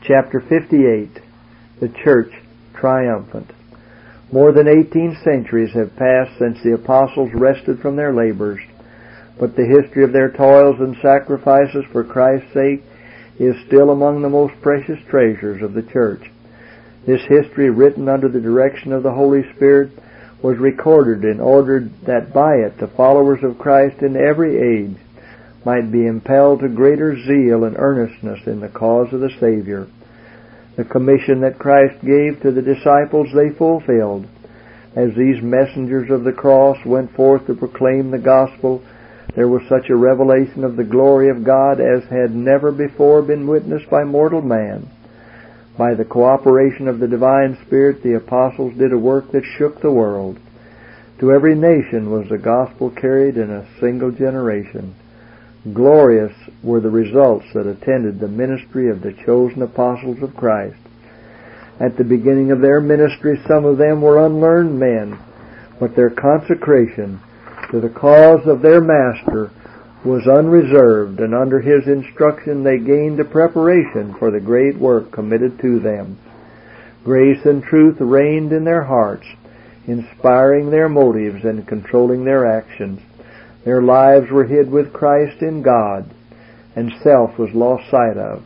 Chapter 58. The Church Triumphant. More than 18 centuries have passed since the apostles rested from their labors, but the history of their toils and sacrifices for Christ's sake is still among the most precious treasures of the church. This history, written under the direction of the Holy Spirit, was recorded in order that by it the followers of Christ in every age might be impelled to greater zeal and earnestness in the cause of the Savior. The commission that Christ gave to the disciples they fulfilled. As these messengers of the cross went forth to proclaim the gospel, there was such a revelation of the glory of God as had never before been witnessed by mortal man. By the cooperation of the divine Spirit, the apostles did a work that shook the world. To every nation was the gospel carried in a single generation. Glorious were the results that attended the ministry of the chosen apostles of Christ. At the beginning of their ministry, some of them were unlearned men, but their consecration to the cause of their Master was unreserved, and under his instruction they gained a preparation for the great work committed to them. Grace and truth reigned in their hearts, inspiring their motives and controlling their actions. Their lives were hid with Christ in God, and self was lost sight of,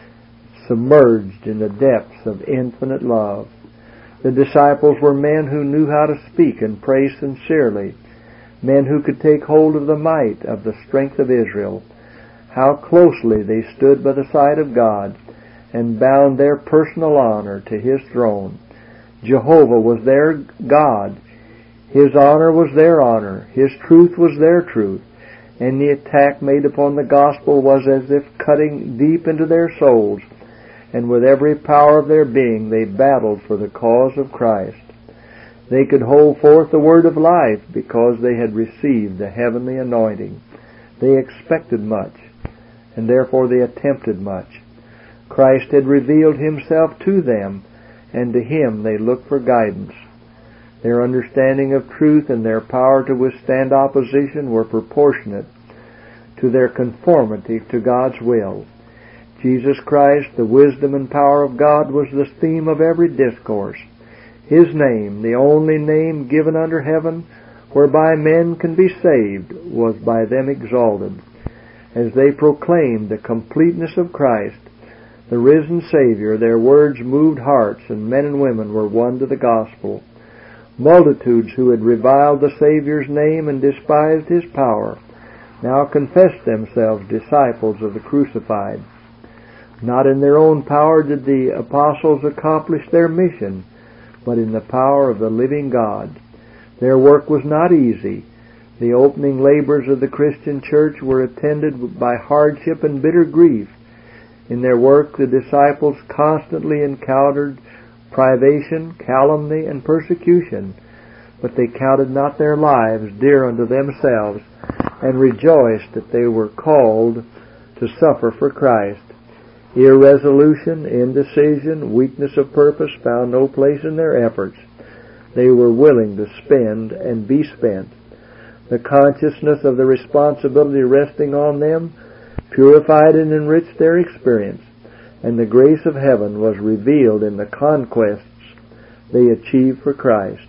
submerged in the depths of infinite love. The disciples were men who knew how to speak and pray sincerely, men who could take hold of the might of the strength of Israel. How closely they stood by the side of God and bound their personal honor to His throne. Jehovah was their God. His honor was their honor. His truth was their truth. And the attack made upon the gospel was as if cutting deep into their souls, and with every power of their being they battled for the cause of Christ. They could hold forth the word of life because they had received the heavenly anointing. They expected much, and therefore they attempted much. Christ had revealed Himself to them, and to Him they looked for guidance. Their understanding of truth and their power to withstand opposition were proportionate to their conformity to God's will. Jesus Christ, the wisdom and power of God, was the theme of every discourse. His name, the only name given under heaven whereby men can be saved, was by them exalted. As they proclaimed the completeness of Christ, the risen Savior, their words moved hearts, and men and women were won to the gospel. Multitudes who had reviled the Savior's name and despised His power now confessed themselves disciples of the crucified. Not in their own power did the apostles accomplish their mission, but in the power of the living God. Their work was not easy. The opening labors of the Christian church were attended by hardship and bitter grief. In their work, the disciples constantly encountered privation, calumny, and persecution, but they counted not their lives dear unto themselves, and rejoiced that they were called to suffer for Christ. Irresolution, indecision, weakness of purpose found no place in their efforts. They were willing to spend and be spent. The consciousness of the responsibility resting on them purified and enriched their experience, and the grace of heaven was revealed in the conquests they achieved for Christ.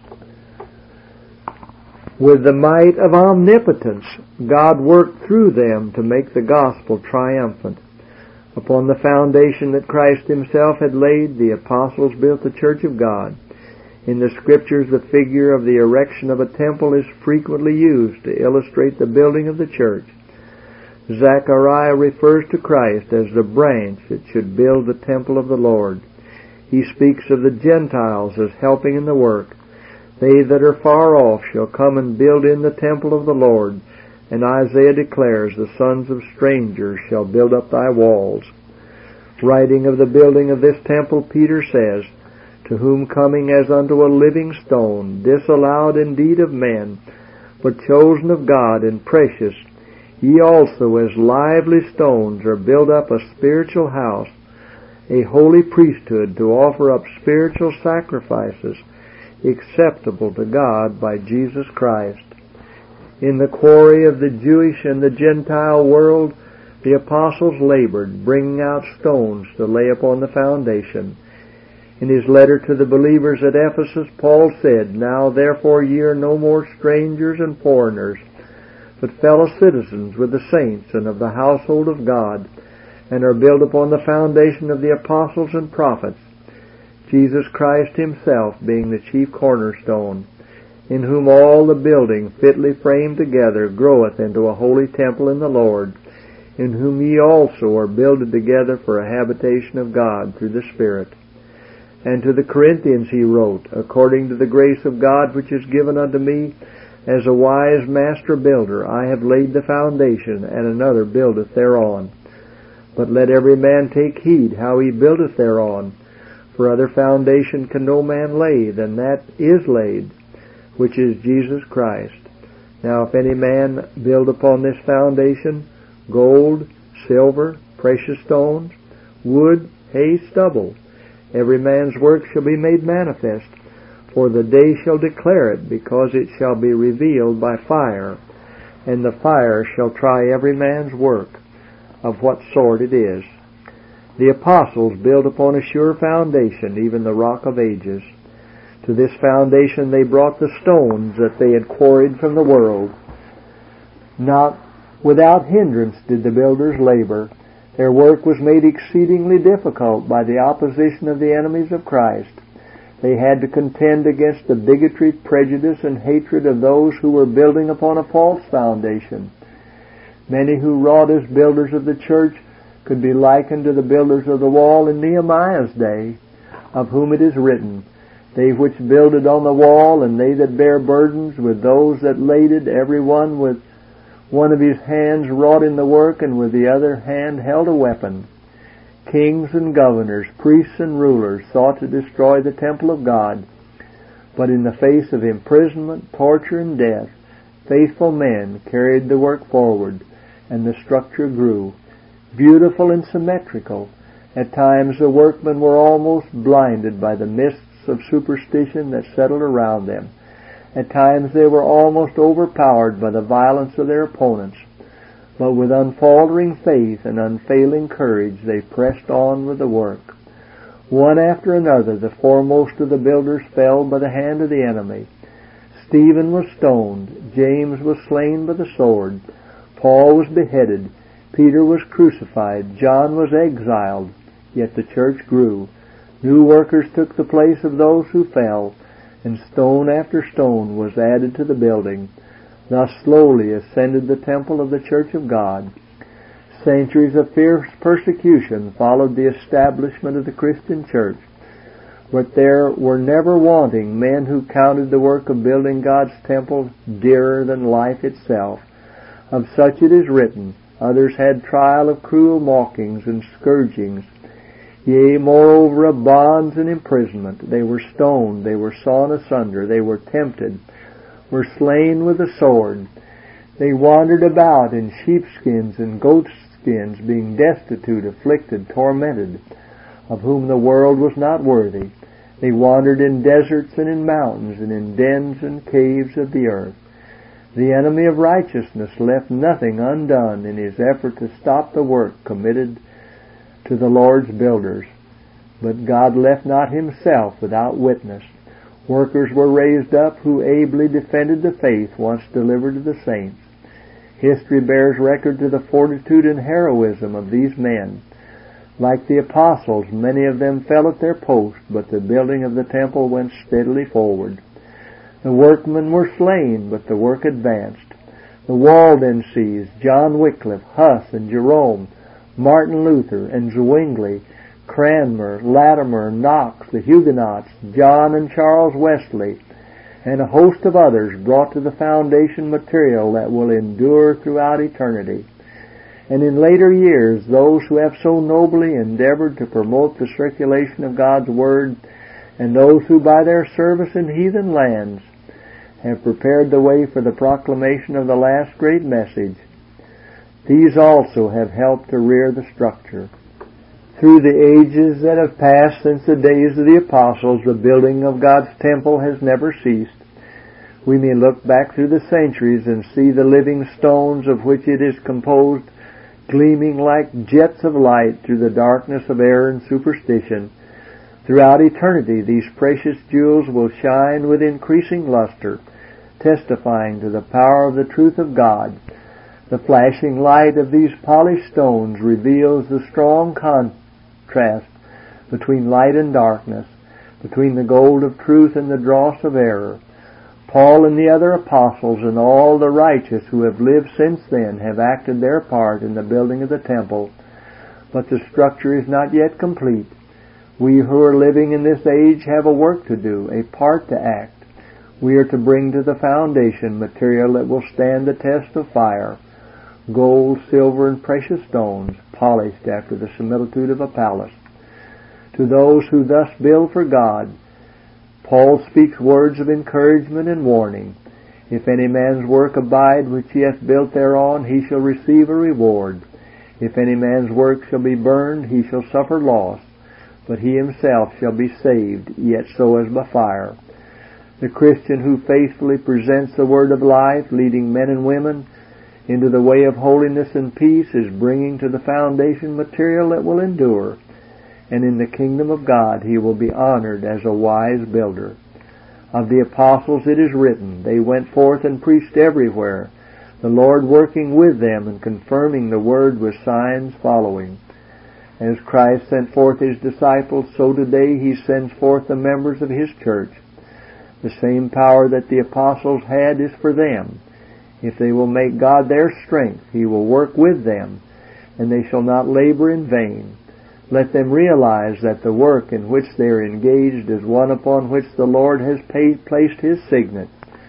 With the might of omnipotence, God worked through them to make the gospel triumphant. Upon the foundation that Christ Himself had laid, the apostles built the church of God. In the Scriptures, the figure of the erection of a temple is frequently used to illustrate the building of the church. Zechariah refers to Christ as the branch that should build the temple of the Lord. He speaks of the Gentiles as helping in the work. They that are far off shall come and build in the temple of the Lord. And Isaiah declares, the sons of strangers shall build up thy walls. Writing of the building of this temple, Peter says, to whom coming as unto a living stone, disallowed indeed of men, but chosen of God and precious, ye also as lively stones are built up a spiritual house, a holy priesthood to offer up spiritual sacrifices, acceptable to God by Jesus Christ. In the quarry of the Jewish and the Gentile world, The apostles labored, bringing out stones to lay upon the foundation. In his letter to the believers at Ephesus, Paul said, "Now therefore ye are no more strangers and foreigners, but fellow citizens with the saints and of the household of God, and are built upon the foundation of the apostles and prophets, Jesus Christ himself being the chief cornerstone, in whom all the building fitly framed together groweth into a holy temple in the Lord, in whom ye also are builded together for a habitation of God through the Spirit." And to the Corinthians he wrote, "According to the grace of God which is given unto me, as a wise master builder, I have laid the foundation, and another buildeth thereon. But let every man take heed how he buildeth thereon. For other foundation can no man lay than that is laid, which is Jesus Christ. Now if any man build upon this foundation gold, silver, precious stones, wood, hay, stubble, every man's work shall be made manifest, for the day shall declare it, because it shall be revealed by fire, and the fire shall try every man's work, of what sort it is. The apostles built upon a sure foundation, even the rock of ages. To this foundation they brought the stones that they had quarried from the world. Not without hindrance did the builders labor. Their work was made exceedingly difficult by the opposition of the enemies of Christ. They had to contend against the bigotry, prejudice, and hatred of those who were building upon a false foundation. Many who wrought as builders of the church could be likened to the builders of the wall in Nehemiah's day, of whom it is written, "They which builded on the wall, and they that bear burdens, with those that laded, every one with one of his hands wrought in the work, and with the other hand held a weapon." Kings and governors, priests and rulers sought to destroy the temple of God, but in the face of imprisonment, torture, and death, faithful men carried the work forward, and the structure grew, beautiful and symmetrical. At times the workmen were almost blinded by the mists of superstition that settled around them. At times they were almost overpowered by the violence of their opponents. But with unfaltering faith and unfailing courage they pressed on with the work. One after another the foremost of the builders fell by the hand of the enemy. Stephen was stoned. James was slain by the sword. Paul was beheaded. Peter was crucified. John was exiled. Yet the church grew. New workers took the place of those who fell, and stone after stone was added to the building. Thus slowly ascended the temple of the Church of God. Centuries of fierce persecution followed the establishment of the Christian church, but there were never wanting men who counted the work of building God's temple dearer than life itself. Of such it is written, "Others had trial of cruel mockings and scourgings, yea, moreover of bonds and imprisonment. They were stoned, they were sawn asunder, they were tempted, were slain with the sword. They wandered about in sheepskins and goatskins, being destitute, afflicted, tormented, of whom the world was not worthy. They wandered in deserts and in mountains, and in dens and caves of the earth." The enemy of righteousness left nothing undone in his effort to stop the work committed to the Lord's builders. But God left not himself without witness. Workers were raised up who ably defended the faith once delivered to the saints. History bears record to the fortitude and heroism of these men. Like the apostles, many of them fell at their post, but the building of the temple went steadily forward. The workmen were slain, but the work advanced. The Waldenses, John Wycliffe, Huss, and Jerome, Martin Luther, and Zwingli, Cranmer, Latimer, Knox, the Huguenots, John and Charles Wesley, and a host of others brought to the foundation material that will endure throughout eternity. And in later years, those who have so nobly endeavored to promote the circulation of God's Word, and those who by their service in heathen lands have prepared the way for the proclamation of the last great message, these also have helped to rear the structure. Through the ages that have passed since the days of the apostles, the building of God's temple has never ceased. We may look back through the centuries and see the living stones of which it is composed gleaming like jets of light through the darkness of error and superstition. Throughout eternity, these precious jewels will shine with increasing luster, testifying to the power of the truth of God. The flashing light of these polished stones reveals the strong contrast between light and darkness, between the gold of truth and the dross of error. Paul and the other apostles and all the righteous who have lived since then have acted their part in the building of the temple, but the structure is not yet complete. We who are living in this age have a work to do, a part to act. We are to bring to the foundation material that will stand the test of fire, gold, silver, and precious stones, polished after the similitude of a palace. To those who thus build for God, Paul speaks words of encouragement and warning. If any man's work abide which he hath built thereon, he shall receive a reward. If any man's work shall be burned, he shall suffer loss, but he himself shall be saved, yet so as by fire. The Christian who faithfully presents the word of life, leading men and women into the way of holiness and peace, is bringing to the foundation material that will endure, and in the kingdom of God he will be honored as a wise builder. Of the apostles it is written, they went forth and preached everywhere, the Lord working with them and confirming the word with signs following. As Christ sent forth his disciples, so today he sends forth the members of his church. The same power that the apostles had is for them. If they will make God their strength, he will work with them, and they shall not labor in vain. Let them realize that the work in which they are engaged is one upon which the Lord has placed his signet.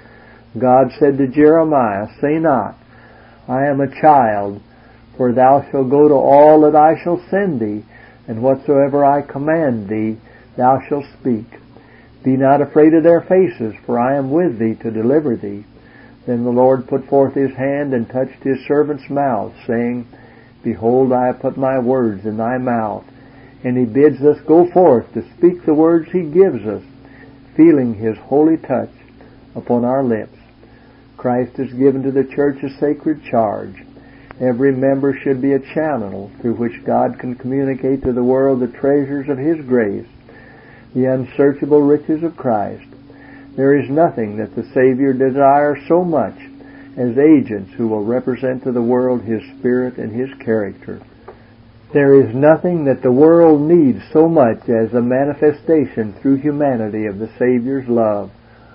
God said to Jeremiah, say not, I am a child, for thou shalt go to all that I shall send thee, and whatsoever I command thee, thou shalt speak. Be not afraid of their faces, for I am with thee to deliver thee. Then the Lord put forth his hand and touched his servant's mouth, saying, Behold, I have put my words in thy mouth. And he bids us go forth to speak the words he gives us, feeling his holy touch upon our lips. Christ has given to the church a sacred charge. Every member should be a channel through which God can communicate to the world the treasures of his grace, the unsearchable riches of Christ. There is nothing that the Savior desires so much as agents who will represent to the world his Spirit and his character. There is nothing that the world needs so much as a manifestation through humanity of the Savior's love.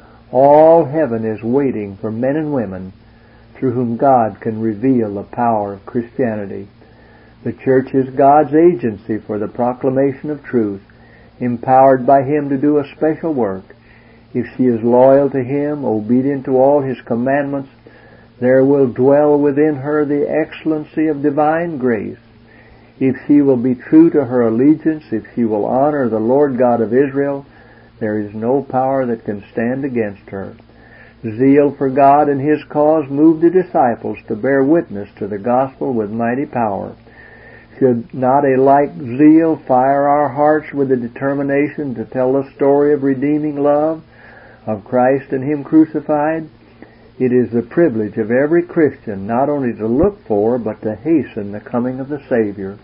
All heaven is waiting for men and women through whom God can reveal the power of Christianity. The church is God's agency for the proclamation of truth, empowered by him to do a special work. If she is loyal to him, obedient to all his commandments, there will dwell within her the excellency of divine grace. If she will be true to her allegiance, if she will honor the Lord God of Israel, there is no power that can stand against her. Zeal for God and his cause moved the disciples to bear witness to the gospel with mighty power. Should not a like zeal fire our hearts with the determination to tell the story of redeeming love of Christ and him crucified? It is the privilege of every Christian not only to look for, but to hasten the coming of the Savior.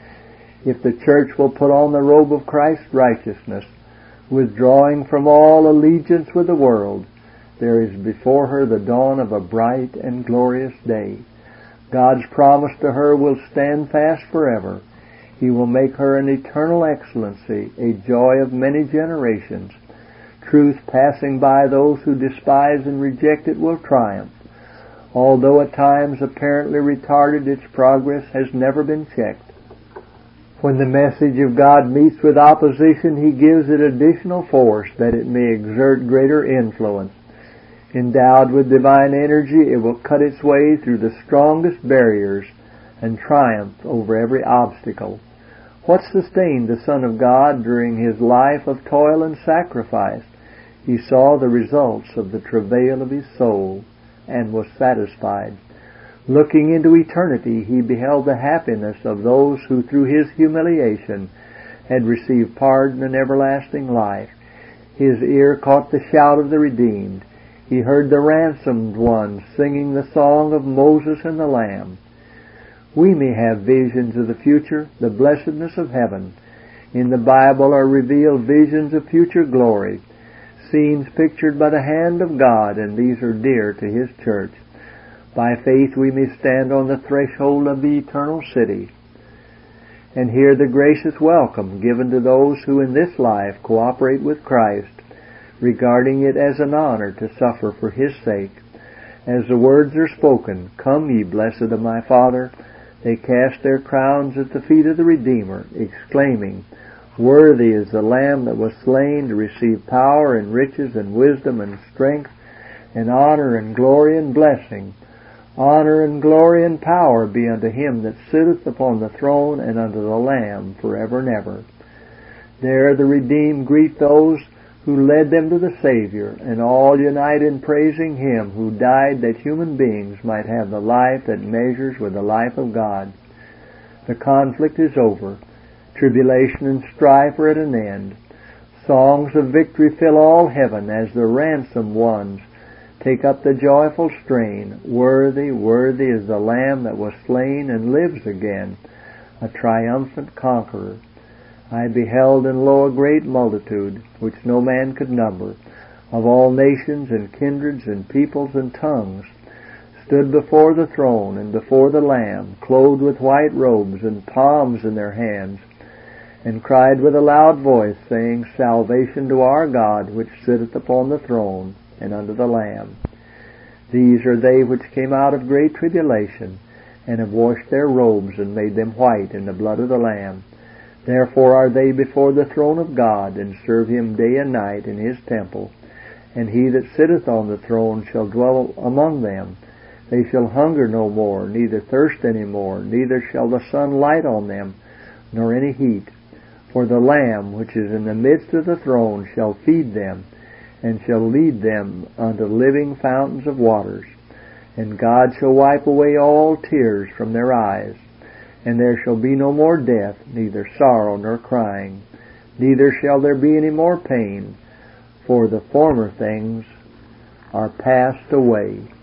If the church will put on the robe of Christ's righteousness, withdrawing from all allegiance with the world, there is before her the dawn of a bright and glorious day. God's promise to her will stand fast forever. He will make her an eternal excellency, a joy of many generations. Truth passing by those who despise and reject it will triumph. Although at times apparently retarded, its progress has never been checked. When the message of God meets with opposition, he gives it additional force that it may exert greater influence. Endowed with divine energy, it will cut its way through the strongest barriers and triumph over every obstacle. What sustained the Son of God during his life of toil and sacrifice? He saw the results of the travail of his soul and was satisfied. Looking into eternity, he beheld the happiness of those who through his humiliation had received pardon and everlasting life. His ear caught the shout of the redeemed. He heard the ransomed ones singing the song of Moses and the Lamb. we may have visions of the future, the blessedness of heaven. In the Bible are revealed visions of future glory, scenes pictured by the hand of God, and these are dear to His church. By faith we may stand on the threshold of the eternal city and hear the gracious welcome given to those who in this life cooperate with Christ, regarding it as an honor to suffer for His sake. As the words are spoken, "Come ye blessed of my Father," they cast their crowns at the feet of the Redeemer, exclaiming, "Worthy is the Lamb that was slain to receive power and riches and wisdom and strength and honor and glory and blessing. Honor and glory and power be unto Him that sitteth upon the throne and unto the Lamb forever and ever." There the redeemed greet those who led them to the Savior, and all unite in praising Him who died that human beings might have the life that measures with the life of God. The conflict is over. Tribulation and strife are at an end. Songs of victory fill all heaven as the ransomed ones take up the joyful strain. Worthy, worthy is the Lamb that was slain and lives again, a triumphant conqueror. I beheld, and lo, a great multitude, which no man could number, of all nations and kindreds and peoples and tongues, stood before the throne and before the Lamb, clothed with white robes and palms in their hands, and cried with a loud voice, saying, "Salvation to our God, which sitteth upon the throne, and unto the Lamb." These are they which came out of great tribulation, and have washed their robes and made them white in the blood of the Lamb. Therefore are they before the throne of God, and serve Him day and night in His temple. And He that sitteth on the throne shall dwell among them. They shall hunger no more, neither thirst any more, neither shall the sun light on them, nor any heat. For the Lamb which is in the midst of the throne shall feed them, and shall lead them unto living fountains of waters. And God shall wipe away all tears from their eyes. And there shall be no more death, neither sorrow nor crying, neither shall there be any more pain, for the former things are passed away.